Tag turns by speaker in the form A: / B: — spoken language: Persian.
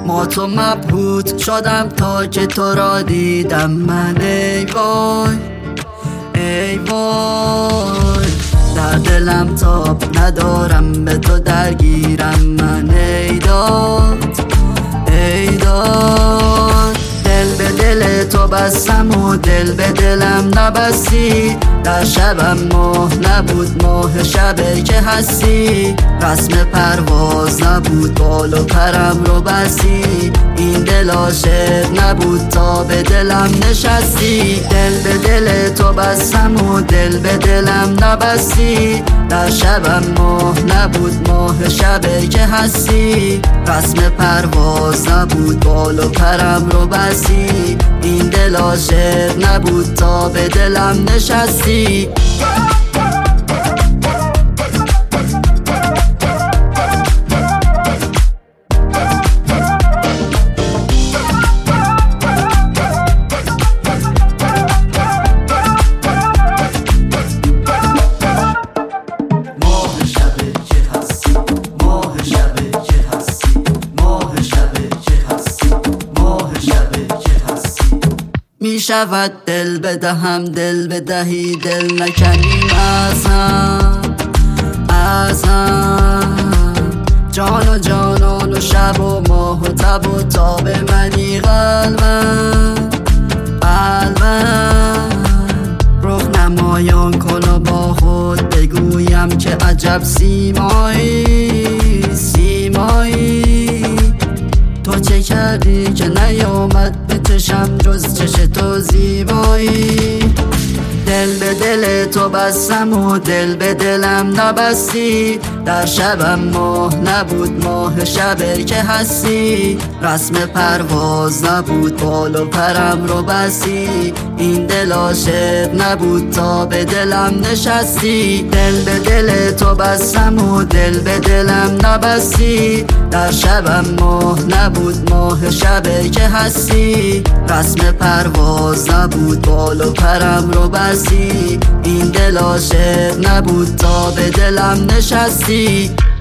A: ما تو مبهوت شدم تا که تو را دیدم من. ای وای ای وای، در دلم تاب ندارم به تو درگیرم من. ای داد ای داد، دل به دل تو بستم و دل به دلم نبستی. در شبم ماه نبود، ماه شبه که هستی. رسم پرواز نبود، بال و پرم رو بستی. این دل عاشق نبود تا به دلم نشستی. دل به دل تو بستم و دل به دلم نبستی. در شبم ماه نبود، ماه شبه که هستی. رسم پرواز نبود، بال و پرم رو بستی. این دل عاشق نبود تا به دلم نشستی. می شود دل بدهم دل بدهی، دل نکنیم از هم جان و جانان و شب و ماه و تب و تاب منی. قلبم رخ نمایان کن و با خود بگویم که عجب سیمایی. تو چه کردی که نیامد به چشم جز چش تو زیبایی. دل به دل تو بستم و دل به دلم نبستی. در شبم ماه نبود، ماه شبه که هستی. رسم پرواز نبود، بال و پرم رو بستی. این دل عاشق نبود تا به دلم نشستی. دل به دل تو بستم و دل به دلم نبستی. در شبم ماه نبود، ماه شبه که هستی. رسم پرواز نبود، بال و پرم رو بستی. این دل عاشق نبود تا به دلم نشستی.